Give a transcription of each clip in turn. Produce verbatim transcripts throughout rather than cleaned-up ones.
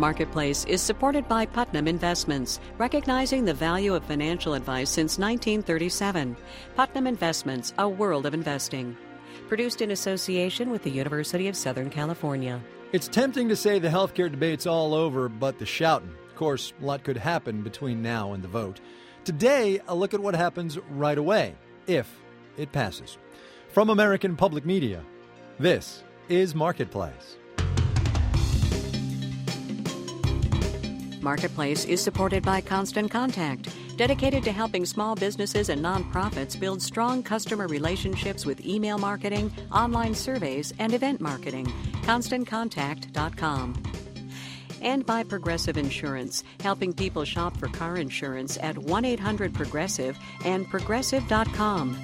Marketplace is supported by Putnam Investments, recognizing the value of financial advice since nineteen thirty-seven. Putnam Investments, a world of investing. Produced in association with the University of Southern California. It's tempting to say the healthcare debate's all over, but the shouting. Of course, a lot could happen between now and the vote. Today, a look at what happens right away, if it passes. From American Public Media, this is Marketplace. Marketplace is supported by Constant Contact, dedicated to helping small businesses and nonprofits build strong customer relationships with email marketing, online surveys, and event marketing. constant contact dot com. And by Progressive Insurance, helping people shop for car insurance at one eight hundred progressive and progressive dot com.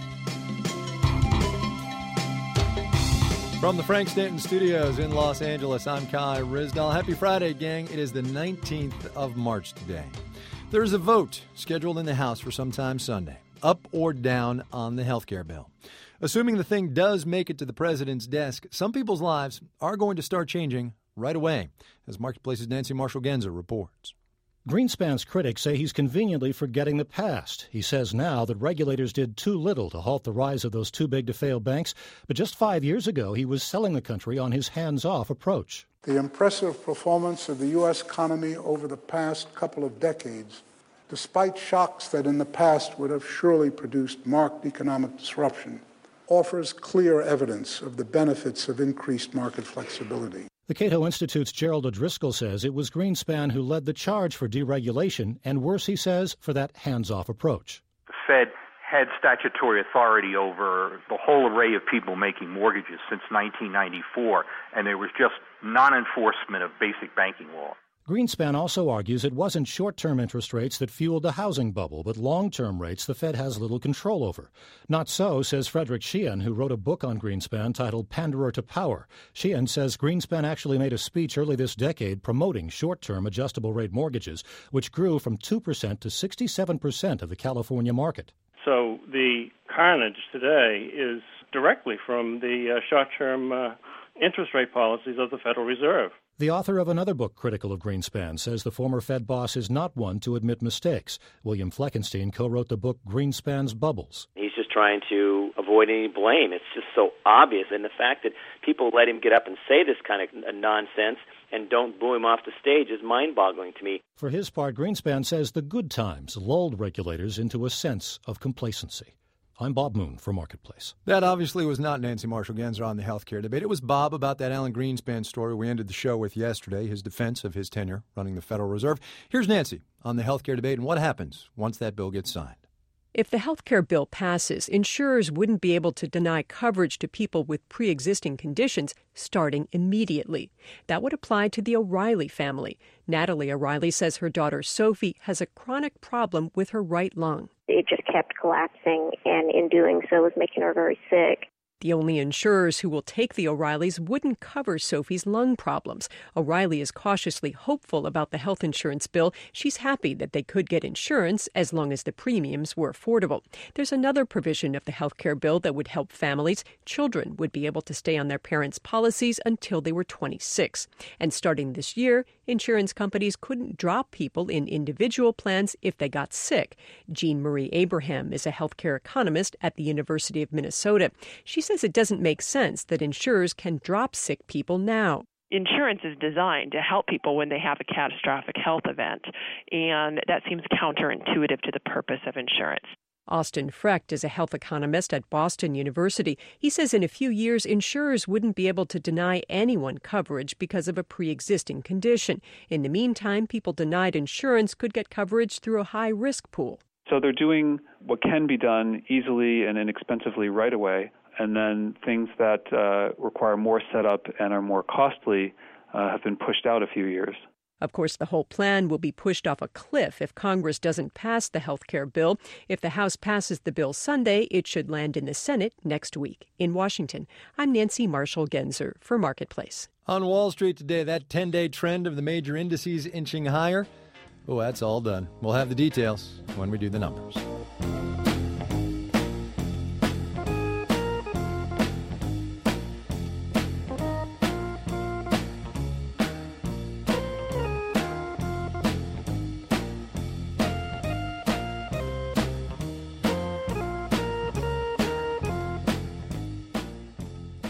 From the Frank Stanton Studios in Los Angeles, I'm Kai Ryssdal. Happy Friday, gang. It is the nineteenth of March today. There is a vote scheduled in the House for sometime Sunday, up or down on the health care bill. Assuming the thing does make it to the president's desk, some people's lives are going to start changing right away, as Marketplace's Nancy Marshall-Genzer reports. Greenspan's critics say he's conveniently forgetting the past. He says now that regulators did too little to halt the rise of those too-big-to-fail banks, but just five years ago he was selling the country on his hands-off approach. The impressive performance of the U S economy over the past couple of decades, despite shocks that in the past would have surely produced marked economic disruption, offers clear evidence of the benefits of increased market flexibility. The Cato Institute's Gerald O'Driscoll says it was Greenspan who led the charge for deregulation, and worse, he says, for that hands-off approach. The Fed had statutory authority over the whole array of people making mortgages since nineteen ninety-four, and there was just non-enforcement of basic banking law. Greenspan also argues it wasn't short-term interest rates that fueled the housing bubble, but long-term rates the Fed has little control over. Not so, says Frederick Sheehan, who wrote a book on Greenspan titled Panderer to Power. Sheehan says Greenspan actually made a speech early this decade promoting short-term adjustable-rate mortgages, which grew from two percent to sixty-seven percent of the California market. So the carnage today is directly from the uh, short-term uh, interest rate policies of the Federal Reserve. The author of another book critical of Greenspan says the former Fed boss is not one to admit mistakes. William Fleckenstein co-wrote the book Greenspan's Bubbles. He's just trying to avoid any blame. It's just so obvious. And the fact that people let him get up and say this kind of nonsense and don't boo him off the stage is mind-boggling to me. For his part, Greenspan says the good times lulled regulators into a sense of complacency. I'm Bob Moon for Marketplace. That obviously was not Nancy Marshall-Genzer on the healthcare debate. It was Bob about that Alan Greenspan story we ended the show with yesterday, his defense of his tenure running the Federal Reserve. Here's Nancy on the healthcare debate and what happens once that bill gets signed. If the health care bill passes, insurers wouldn't be able to deny coverage to people with pre-existing conditions starting immediately. That would apply to the O'Reilly family. Natalie O'Reilly says her daughter Sophie has a chronic problem with her right lung. It just kept collapsing, and in doing so was making her very sick. The only insurers who will take the O'Reillys wouldn't cover Sophie's lung problems. O'Reilly is cautiously hopeful about the health insurance bill. She's happy that they could get insurance as long as the premiums were affordable. There's another provision of the health care bill that would help families. Children would be able to stay on their parents' policies until they were twenty-six. And starting this year, insurance companies couldn't drop people in individual plans if they got sick. Jean Marie Abraham is a healthcare economist at the University of Minnesota. She says it doesn't make sense that insurers can drop sick people now. Insurance is designed to help people when they have a catastrophic health event, and that seems counterintuitive to the purpose of insurance. Austin Frecht is a health economist at Boston University. He says in a few years, insurers wouldn't be able to deny anyone coverage because of a pre-existing condition. In the meantime, people denied insurance could get coverage through a high-risk pool. So they're doing what can be done easily and inexpensively right away, and then things that uh, require more setup and are more costly uh, have been pushed out a few years. Of course, the whole plan will be pushed off a cliff if Congress doesn't pass the health care bill. If the House passes the bill Sunday, it should land in the Senate next week. In Washington, I'm Nancy Marshall-Genzer for Marketplace. On Wall Street today, that ten-day trend of the major indices inching higher, oh, that's all done. We'll have the details when we do the numbers.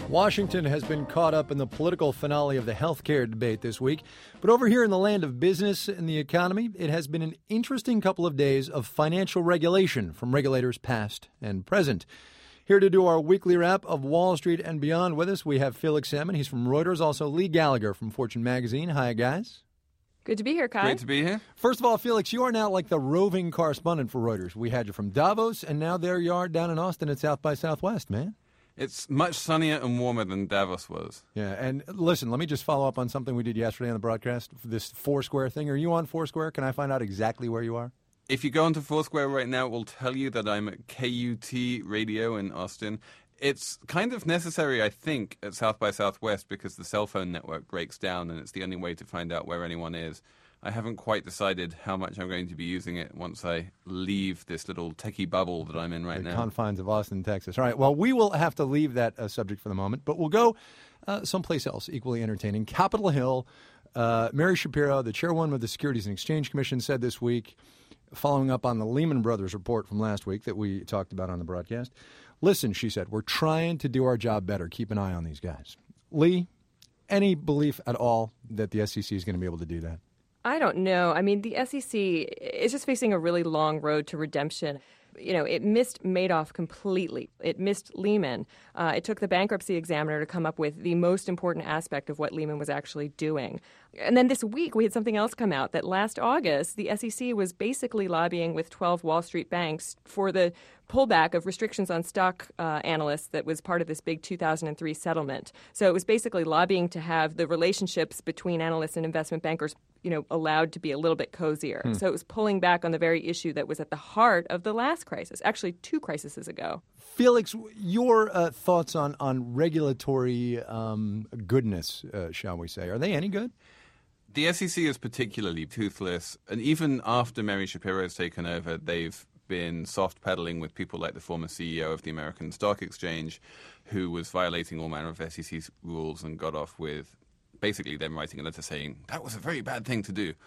Washington has been caught up in the political finale of the health care debate this week. But over here in the land of business and the economy, it has been an interesting couple of days of financial regulation from regulators past and present. Here to do our weekly wrap of Wall Street and beyond with us, we have Felix Salmon. He's from Reuters. Also, Lee Gallagher from Fortune Magazine. Hi, guys. Good to be here, Kai. Great to be here. First of all, Felix, you are now like the roving correspondent for Reuters. We had you from Davos, and now there you are down in Austin at South by Southwest, man. It's much sunnier and warmer than Davos was. Yeah, and listen, let me just follow up on something we did yesterday on the broadcast, this Foursquare thing. Are you on Foursquare? Can I find out exactly where you are? If you go onto Foursquare right now, it will tell you that I'm at K U T Radio in Austin. It's kind of necessary, I think, at South by Southwest because the cell phone network breaks down and it's the only way to find out where anyone is. I haven't quite decided how much I'm going to be using it once I leave this little techie bubble that I'm in right the now. Confines of Austin, Texas. All right, well, we will have to leave that uh, subject for the moment, but we'll go uh, someplace else equally entertaining. Capitol Hill, uh, Mary Shapiro, the chairwoman of the Securities and Exchange Commission, said this week, following up on the Lehman Brothers report from last week that we talked about on the broadcast, listen, she said, we're trying to do our job better. Keep an eye on these guys. Lee, any belief at all that the S E C is going to be able to do that? I don't know. I mean, the S E C is just facing a really long road to redemption. You know, it missed Madoff completely. It missed Lehman. Uh, it took the bankruptcy examiner to come up with the most important aspect of what Lehman was actually doing. And then this week, we had something else come out that last August, the S E C was basically lobbying with twelve Wall Street banks for the pullback of restrictions on stock uh, analysts that was part of this big two thousand three settlement. So it was basically lobbying to have the relationships between analysts and investment bankers, you know, allowed to be a little bit cozier. Hmm. So it was pulling back on the very issue that was at the heart of the last crisis, actually two crises ago. Felix, your uh, thoughts on, on regulatory um, goodness, uh, shall we say, are they any good? The S E C is particularly toothless, and even after Mary Shapiro has taken over, they've been soft-pedaling with people like the former C E O of the American Stock Exchange, who was violating all manner of S E C rules and got off with basically them writing a letter saying, that was a very bad thing to do.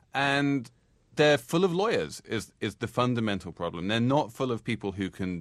And they're full of lawyers is, is the fundamental problem. They're not full of people who can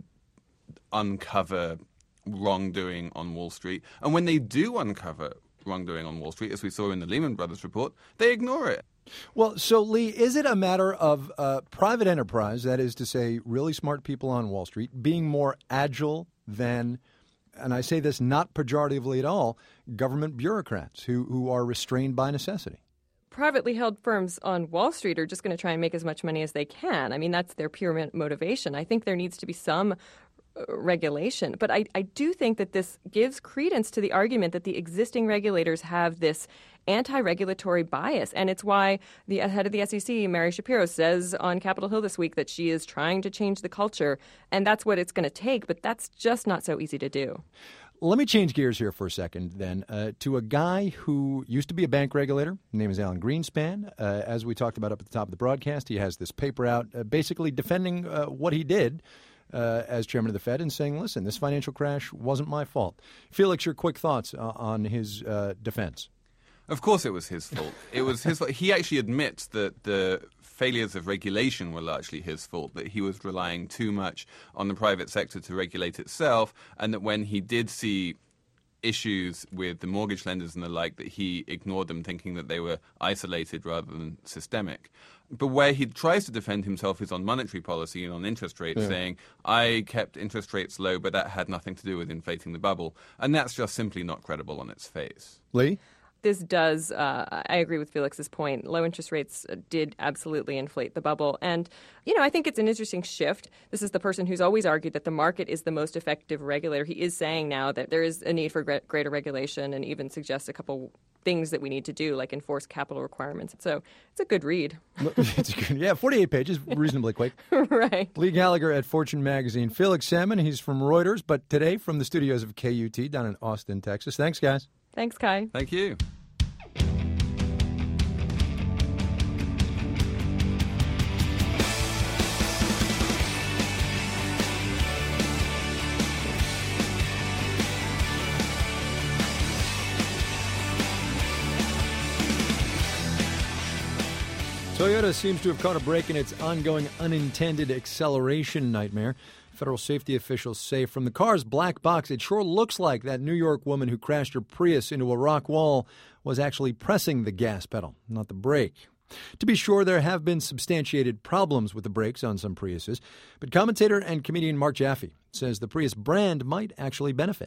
uncover wrongdoing on Wall Street. And when they do uncover wrongdoing on Wall Street, as we saw in the Lehman Brothers report, they ignore it. Well, so, Lee, is it a matter of uh, private enterprise, that is to say really smart people on Wall Street, being more agile than, and I say this not pejoratively at all, government bureaucrats who, who are restrained by necessity? Privately held firms on Wall Street are just going to try and make as much money as they can. I mean, that's their pure motivation. I think there needs to be some regulation. But I, I do think that this gives credence to the argument that the existing regulators have this anti-regulatory bias. And it's why the head of the S E C, Mary Shapiro, says on Capitol Hill this week that she is trying to change the culture. And that's what it's going to take. But that's just not so easy to do. Let me change gears here for a second, then, uh, to a guy who used to be a bank regulator. His name is Alan Greenspan. Uh, as we talked about up at the top of the broadcast, he has this paper out uh, basically defending uh, what he did uh, as chairman of the Fed and saying, listen, this financial crash wasn't my fault. Felix, your quick thoughts uh, on his uh, defense. Of course it was his fault. It was his fault. He actually admits that the failures of regulation were largely his fault, that he was relying too much on the private sector to regulate itself, and that when he did see issues with the mortgage lenders and the like, that he ignored them, thinking that they were isolated rather than systemic. But where he tries to defend himself is on monetary policy and on interest rates, yeah. saying, I kept interest rates low, but that had nothing to do with inflating the bubble. And that's just simply not credible on its face. Lee? This does, uh, I agree with Felix's point. Low interest rates did absolutely inflate the bubble. And, you know, I think it's an interesting shift. This is the person who's always argued that the market is the most effective regulator. He is saying now that there is a need for greater regulation and even suggests a couple things that we need to do, like enforce capital requirements. So it's a good read. It's good, yeah, forty-eight pages, reasonably quick. Right. Lee Gallagher at Fortune Magazine. Felix Salmon, he's from Reuters, but today from the studios of K U T down in Austin, Texas. Thanks, guys. Thanks, Kai. Thank you. Toyota seems to have caught a break in its ongoing unintended acceleration nightmare. Federal safety officials say from the car's black box, it sure looks like that New York woman who crashed her Prius into a rock wall was actually pressing the gas pedal, not the brake. To be sure, there have been substantiated problems with the brakes on some Priuses, but commentator and comedian Mark Jaffe says the Prius brand might actually benefit.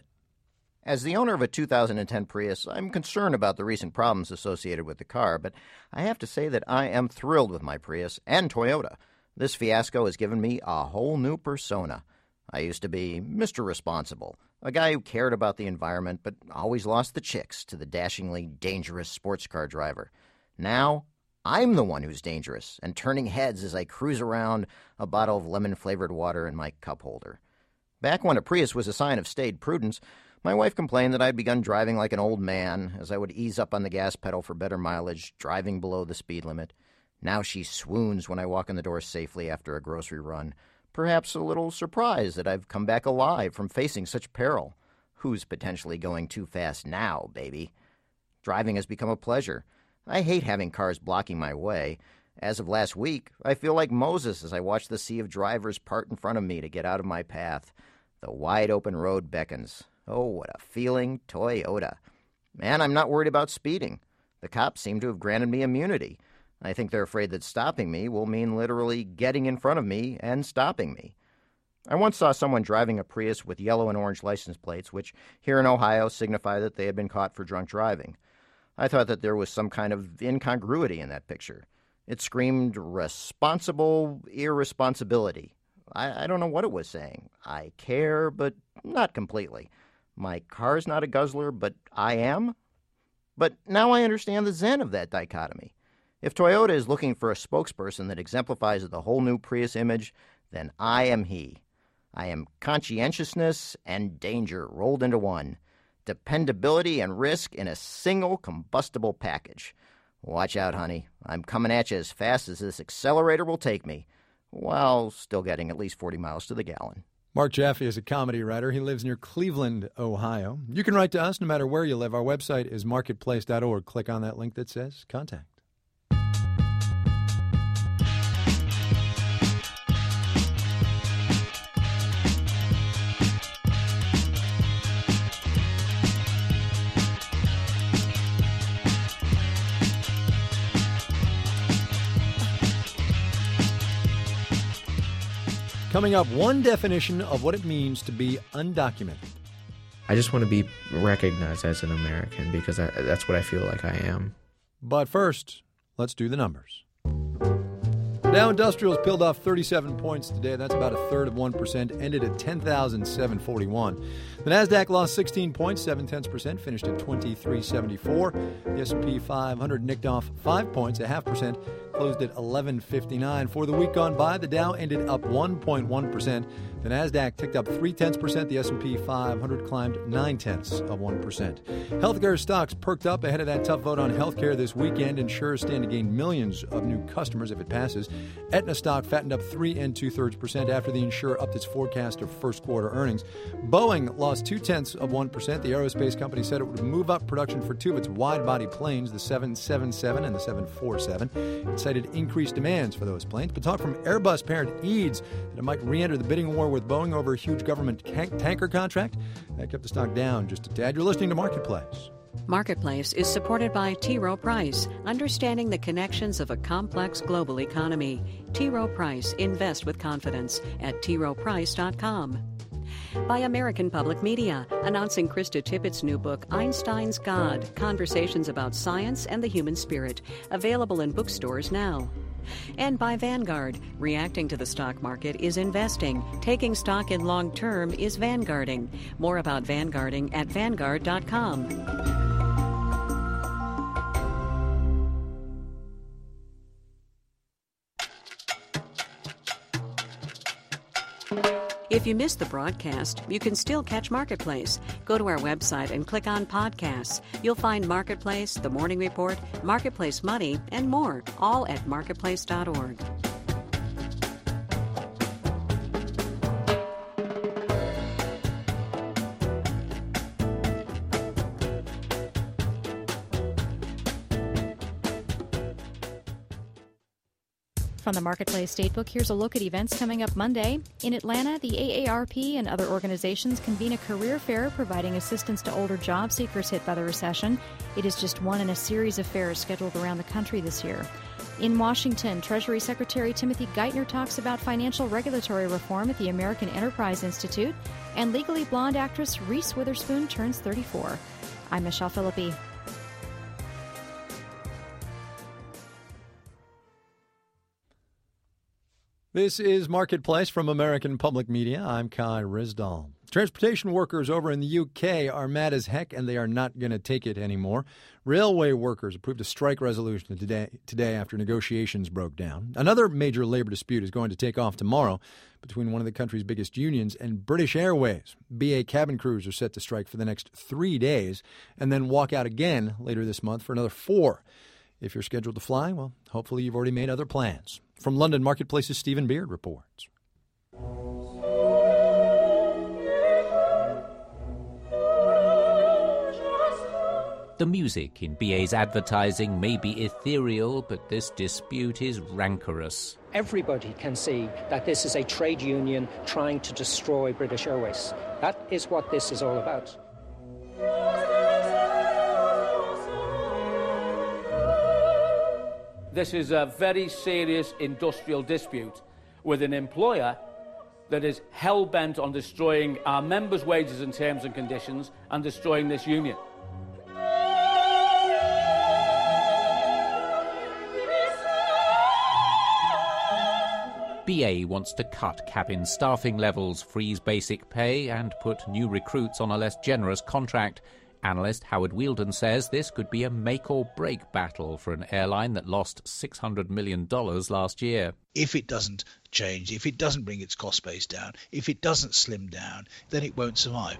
As the owner of a two thousand ten Prius, I'm concerned about the recent problems associated with the car, but I have to say that I am thrilled with my Prius and Toyota. This fiasco has given me a whole new persona. I used to be Mister Responsible, a guy who cared about the environment but always lost the chicks to the dashingly dangerous sports car driver. Now, I'm the one who's dangerous and turning heads as I cruise around a bottle of lemon-flavored water in my cup holder. Back when a Prius was a sign of staid prudence, my wife complained that I'd begun driving like an old man as I would ease up on the gas pedal for better mileage, driving below the speed limit. Now she swoons when I walk in the door safely after a grocery run, perhaps a little surprised that I've come back alive from facing such peril. Who's potentially going too fast now, baby? Driving has become a pleasure. I hate having cars blocking my way. As of last week, I feel like Moses as I watch the sea of drivers part in front of me to get out of my path. The wide-open road beckons. Oh, what a feeling, Toyota. And I'm not worried about speeding. The cops seem to have granted me immunity. I think they're afraid that stopping me will mean literally getting in front of me and stopping me. I once saw someone driving a Prius with yellow and orange license plates, which here in Ohio signify that they had been caught for drunk driving. I thought that there was some kind of incongruity in that picture. It screamed responsible irresponsibility. I, I don't know what it was saying. I care, but not completely. My car's not a guzzler, but I am? But now I understand the zen of that dichotomy. If Toyota is looking for a spokesperson that exemplifies the whole new Prius image, then I am he. I am conscientiousness and danger rolled into one. Dependability and risk in a single combustible package. Watch out, honey. I'm coming at you as fast as this accelerator will take me, while still getting at least forty miles to the gallon. Mark Jaffe is a comedy writer. He lives near Cleveland, Ohio. You can write to us no matter where you live. Our website is marketplace dot org. Click on that link that says Contact. Coming up, one definition of what it means to be undocumented. I just want to be recognized as an American because I, that's what I feel like I am. But first, let's do the numbers. The Dow Industrials peeled off thirty-seven points today. That's about a third of one percent, ended at ten thousand seven hundred forty-one. The Nasdaq lost sixteen points, seven tenths percent, finished at twenty-three seventy-four. The S and P five hundred nicked off five points, a half percent, closed at eleven fifty-nine. For the week gone by, the Dow ended up one point one percent. The Nasdaq ticked up three tenths percent. The S and P five hundred climbed nine tenths of one percent. Healthcare stocks perked up ahead of that tough vote on healthcare this weekend. Insurers stand to gain millions of new customers if it passes. Aetna stock fattened up three and two thirds percent after the insurer upped its forecast of first quarter earnings. Boeing lost two tenths of one percent. The aerospace company said it would move up production for two of its wide-body planes, the seven seventy-seven and the seven forty-seven. It cited increased demands for those planes, but talk from Airbus parent Eads that it might re-enter the bidding war with Boeing over a huge government tank- tanker contract. That kept the stock down just a tad. You're listening to Marketplace. Marketplace is supported by T. Rowe Price, understanding the connections of a complex global economy. T. Rowe Price, invest with confidence at t rowe price dot com. By American Public Media, announcing Krista Tippett's new book, Einstein's God, Conversations About Science and the Human Spirit, available in bookstores now. And by Vanguard, reacting to the stock market is investing. Taking stock in long term is vanguarding. More about vanguarding at vanguard dot com. If you missed the broadcast, you can still catch Marketplace. Go to our website and click on podcasts. You'll find Marketplace, The Morning Report, Marketplace Money, and more, all at marketplace dot org. From the Marketplace Statebook, here's a look at events coming up Monday. In Atlanta, the A A R P and other organizations convene a career fair providing assistance to older job seekers hit by the recession. It is just one in a series of fairs scheduled around the country this year. In Washington, Treasury Secretary Timothy Geithner talks about financial regulatory reform at the American Enterprise Institute, and Legally Blonde actress Reese Witherspoon turns thirty-four. I'm Michelle Philippi. This is Marketplace from American Public Media. I'm Kai Risdall. Transportation workers over in the U K are mad as heck, and they are not going to take it anymore. Railway workers approved a strike resolution today, today after negotiations broke down. Another major labor dispute is going to take off tomorrow between one of the country's biggest unions and British Airways. B A cabin crews are set to strike for the next three days and then walk out again later this month for another four. If you're scheduled to fly, well, hopefully you've already made other plans. From London, Marketplace's Stephen Beard reports. The music in B A's advertising may be ethereal, but this dispute is rancorous. Everybody can see that this is a trade union trying to destroy British Airways. That is what this is all about. This is a very serious industrial dispute with an employer that is hell-bent on destroying our members' wages and terms and conditions and destroying this union. B A wants to cut cabin staffing levels, freeze basic pay, and put new recruits on a less generous contract. Analyst Howard Wheeldon says this could be a make-or-break battle for an airline that lost six hundred million dollars last year. If it doesn't change, if it doesn't bring its cost base down, if it doesn't slim down, then it won't survive.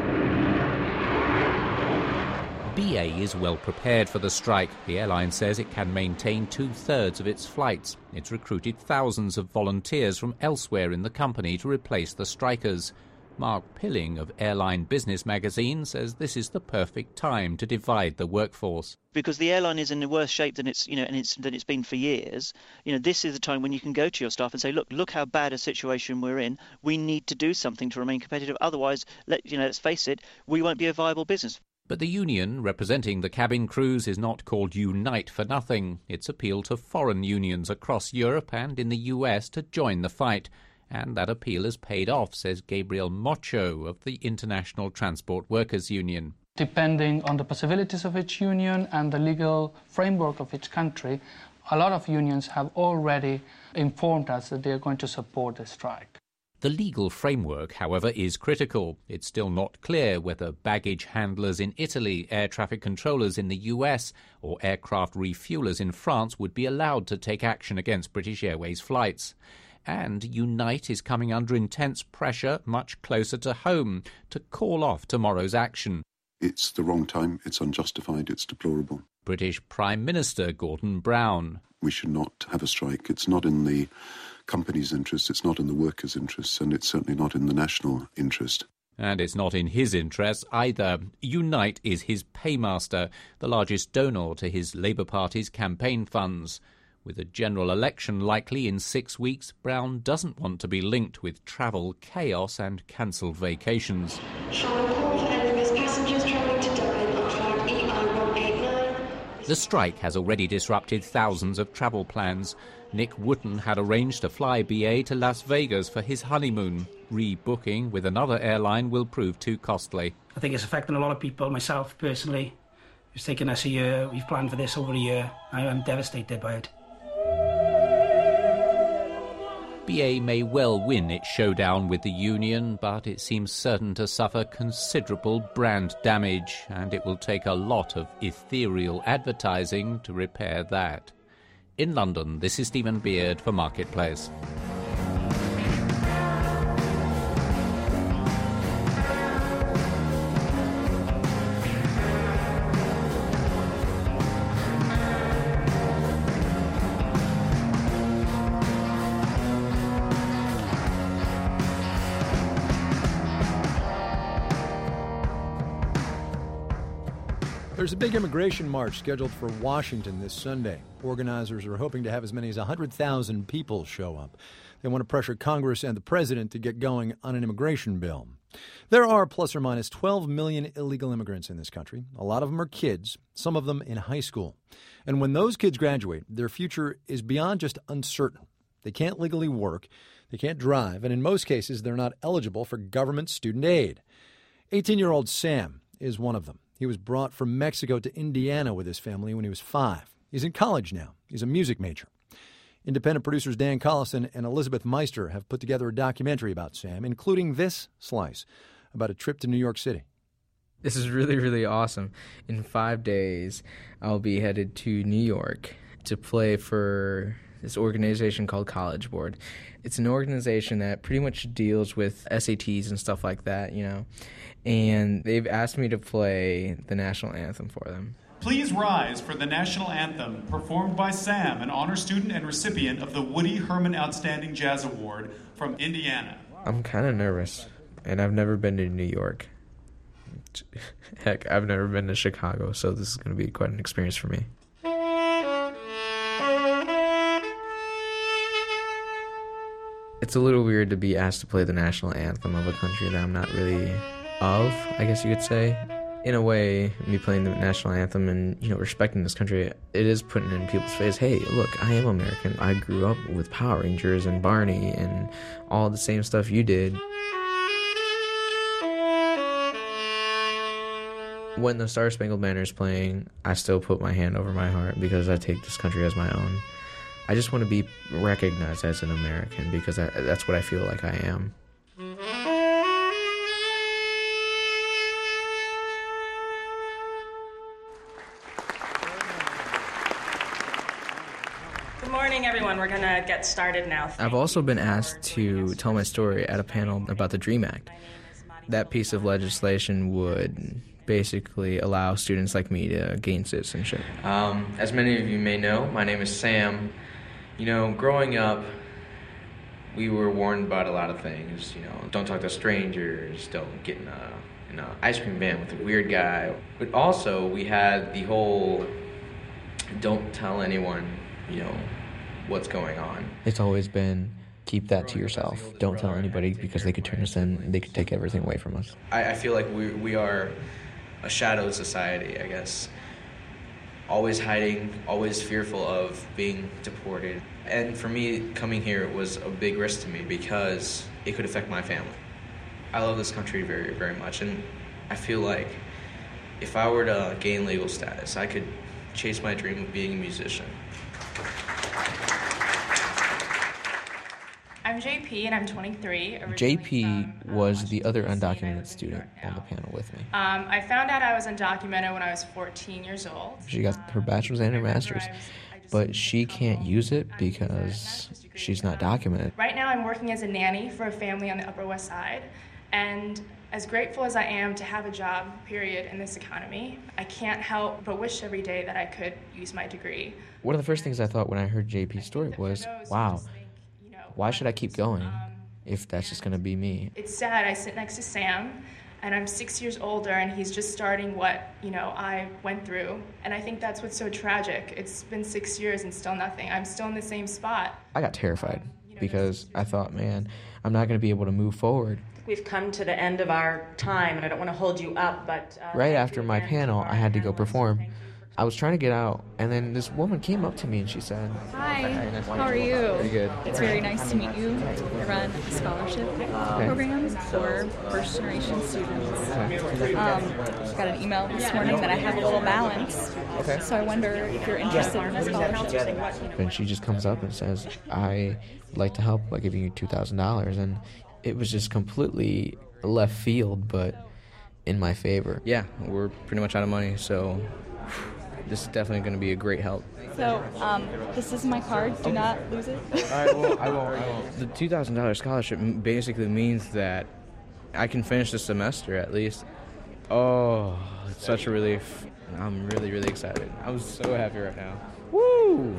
B A is well prepared for the strike. The airline says it can maintain two-thirds of its flights. It's recruited thousands of volunteers from elsewhere in the company to replace the strikers. Mark Pilling of Airline Business Magazine says this is the perfect time to divide the workforce. Because the airline is in a worse shape than it's, you know, and it's than it's been for years. You know, this is the time when you can go to your staff and say, look, look how bad a situation we're in. We need to do something to remain competitive. Otherwise, let you know, let's face it, we won't be a viable business. But the union representing the cabin crews is not called Unite for nothing. It's appealed to foreign unions across Europe and in the U S to join the fight. And that appeal has paid off, says Gabriel Mocho of the International Transport Workers Union. Depending on the possibilities of each union and the legal framework of each country, a lot of unions have already informed us that they are going to support the strike. The legal framework, however, is critical. It's still not clear whether baggage handlers in Italy, air traffic controllers in the U S, or aircraft refuelers in France would be allowed to take action against British Airways flights. And Unite is coming under intense pressure much closer to home to call off tomorrow's action. It's the wrong time, it's unjustified, it's deplorable. British Prime Minister Gordon Brown. We should not have a strike. It's not in the company's interest, it's not in the workers' interests, and it's certainly not in the national interest. And it's not in his interests either. Unite is his paymaster, the largest donor to his Labour Party's campaign funds. With a general election likely in six weeks, Brown doesn't want to be linked with travel chaos and cancelled vacations. The strike has already disrupted thousands of travel plans. Nick Wooten had arranged to fly B A to Las Vegas for his honeymoon. Rebooking with another airline will prove too costly. I think it's affecting a lot of people. Myself, personally, it's taken us a year. We've planned for this over a year. I am devastated by it. B A may well win its showdown with the union, but it seems certain to suffer considerable brand damage, and it will take a lot of ethereal advertising to repair that. In London, this is Stephen Beard for Marketplace. There's a big immigration march scheduled for Washington this Sunday. Organizers are hoping to have as many as one hundred thousand people show up. They want to pressure Congress and the president to get going on an immigration bill. There are plus or minus twelve million illegal immigrants in this country. A lot of them are kids, some of them in high school. And when those kids graduate, their future is beyond just uncertain. They can't legally work, they can't drive, and in most cases, they're not eligible for government student aid. eighteen-year-old Sam is one of them. He was brought from Mexico to Indiana with his family when he was five. He's in college now. He's a music major. Independent producers Dan Collison and Elizabeth Meister have put together a documentary about Sam, including this slice about a trip to New York City. This is really, really awesome. In five days, I'll be headed to New York to play for this organization called College Board. It's an organization that pretty much deals with S A Ts and stuff like that, you know. And they've asked me to play the national anthem for them. Please rise for the national anthem performed by Sam, an honor student and recipient of the Woody Herman Outstanding Jazz Award from Indiana. I'm kind of nervous, and I've never been to New York. Heck, I've never been to Chicago, so this is going to be quite an experience for me. It's a little weird to be asked to play the national anthem of a country that I'm not really of, I guess you could say. In a way, me playing the national anthem and, you know, respecting this country, it is putting in people's face, hey, look, I am American. I grew up with Power Rangers and Barney and all the same stuff you did. When the Star Spangled Banner is playing, I still put my hand over my heart because I take this country as my own. I just want to be recognized as an American because I, that's what I feel like I am. Good morning, everyone. We're going to get started now. I've also been asked to tell my story at a panel about the DREAM Act. That piece of legislation would basically allow students like me to gain citizenship. Um, as many of you may know, my name is Sam. You know, growing up, we were warned about a lot of things. You know, don't talk to strangers, don't get in a in an ice cream van with a weird guy. But also, we had the whole don't tell anyone, you know, what's going on. It's always been keep that to yourself. Don't tell anybody because they could turn us in and they could take everything away from us. I, I feel like we we are a shadowed society, I guess. Always hiding, always fearful of being deported. And for me, coming here was a big risk to me because it could affect my family. I love this country very, very much, and I feel like if I were to gain legal status, I could chase my dream of being a musician. I'm J P, and I'm twenty-three. J P was the other undocumented student on the panel with me. Um, I found out I was undocumented when I was fourteen years old. She got her bachelor's and her master's, but she can't use it because she's not documented. Right now I'm working as a nanny for a family on the Upper West Side, and as grateful as I am to have a job, period, in this economy, I can't help but wish every day that I could use my degree. One of the first things I thought when I heard J P's story was, wow, why should I keep going if that's just going to be me? It's sad. I sit next to Sam, and I'm six years older, and he's just starting what, you know, I went through. And I think that's what's so tragic. It's been six years and still nothing. I'm still in the same spot. I got terrified because I thought, man, I'm not going to be able to move forward. We've come to the end of our time, and I don't want to hold you up, but... Uh, right after my panel, I had to go perform. I was trying to get out, and then this woman came up to me and she said, Hi, Hi nice how are you? Very good. It's very nice to meet you. I run a scholarship Okay. program for first generation students. Um, got an email this morning that I have a little balance, Okay. so I wonder if you're interested in the scholarship. And she just comes up and says, I would like to help by giving you two thousand dollars. And it was just completely left field, but in my favor. Yeah, we're pretty much out of money, so this is definitely going to be a great help. So, um, this is my card. Do not lose it. All right, well, I won't, I won't. The two thousand dollars scholarship basically means that I can finish the semester at least. Oh, it's such a relief. I'm really, really excited. I'm so happy right now. Woo!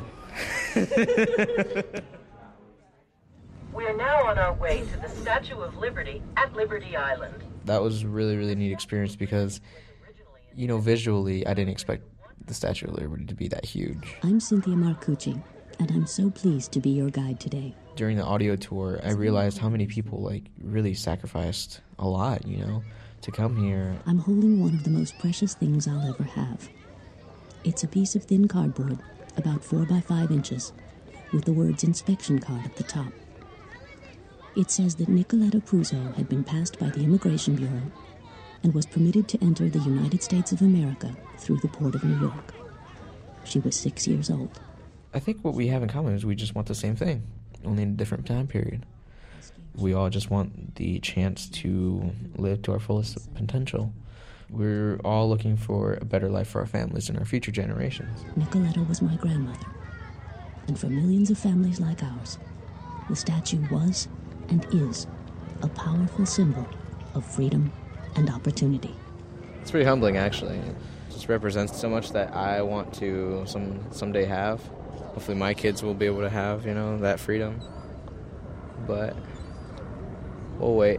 We are now on our way to the Statue of Liberty at Liberty Island. That was a really, really neat experience because you know, visually, I didn't expect the Statue of Liberty to be that huge. I'm Cynthia Marcucci, and I'm so pleased to be your guide today. During the audio tour, I realized how many people, like, really sacrificed a lot, you know, to come here. I'm holding one of the most precious things I'll ever have. It's a piece of thin cardboard, about four by five inches, with the words inspection card at the top. It says that Nicoletta Puzzo had been passed by the Immigration Bureau and was permitted to enter the United States of America through the Port of New York. She was six years old. I think what we have in common is we just want the same thing, only in a different time period. We all just want the chance to live to our fullest potential. We're all looking for a better life for our families and our future generations. Nicoletta was my grandmother. And for millions of families like ours, the statue was and is a powerful symbol of freedom and opportunity. It's pretty humbling, actually. It just represents so much that I want to some someday have. Hopefully my kids will be able to have, you know, that freedom. But we'll wait.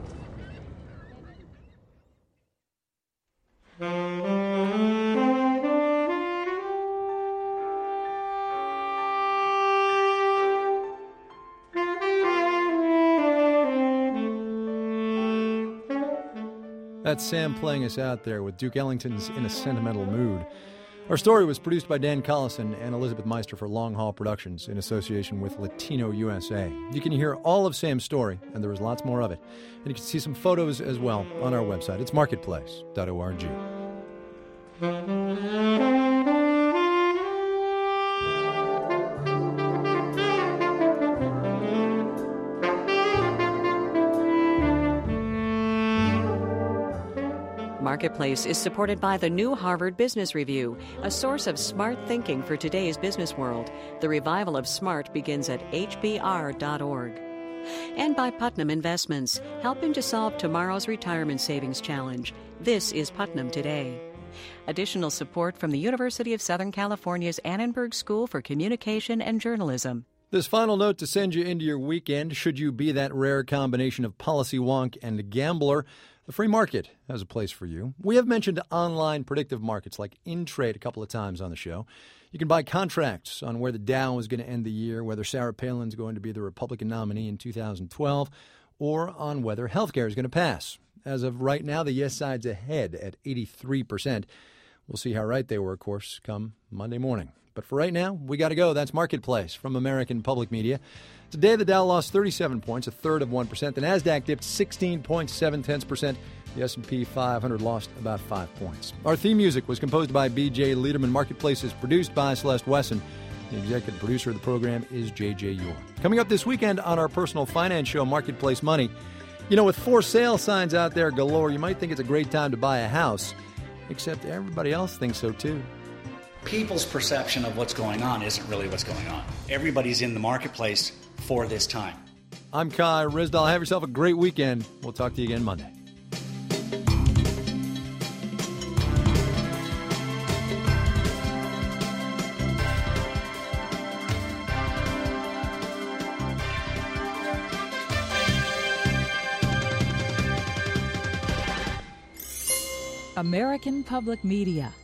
That's Sam playing us out there with Duke Ellington's In a Sentimental Mood. Our story was produced by Dan Collison and Elizabeth Meister for Long Haul Productions in association with Latino U S A. You can hear all of Sam's story, and there was lots more of it. And you can see some photos as well on our website. It's marketplace dot org. Marketplace is supported by the new Harvard Business Review, a source of smart thinking for today's business world. The revival of smart begins at H B R dot org. And by Putnam Investments, helping to solve tomorrow's retirement savings challenge. This is Putnam Today. Additional support from the University of Southern California's Annenberg School for Communication and Journalism. This final note to send you into your weekend, should you be that rare combination of policy wonk and gambler, the free market has a place for you. We have mentioned online predictive markets like InTrade a couple of times on the show. You can buy contracts on where the Dow is going to end the year, whether Sarah Palin's going to be the Republican nominee in two thousand twelve, or on whether health care is going to pass. As of right now, the yes side's ahead at eighty-three percent. We'll see how right they were, of course, come Monday morning. But for right now, we got to go. That's Marketplace from American Public Media. Today, the Dow lost thirty-seven points, a third of one percent. The NASDAQ dipped sixteen point seven percent. The S and P five hundred lost about five points. Our theme music was composed by B J Liederman. Marketplace is produced by Celeste Wesson. The executive producer of the program is J J York. Coming up this weekend on our personal finance show, Marketplace Money. You know, with for sale signs out there galore, you might think it's a great time to buy a house, except everybody else thinks so too. People's perception of what's going on isn't really what's going on. Everybody's in the marketplace for this time. I'm Kai Ryssdal. Have yourself a great weekend. We'll talk to you again Monday. American Public Media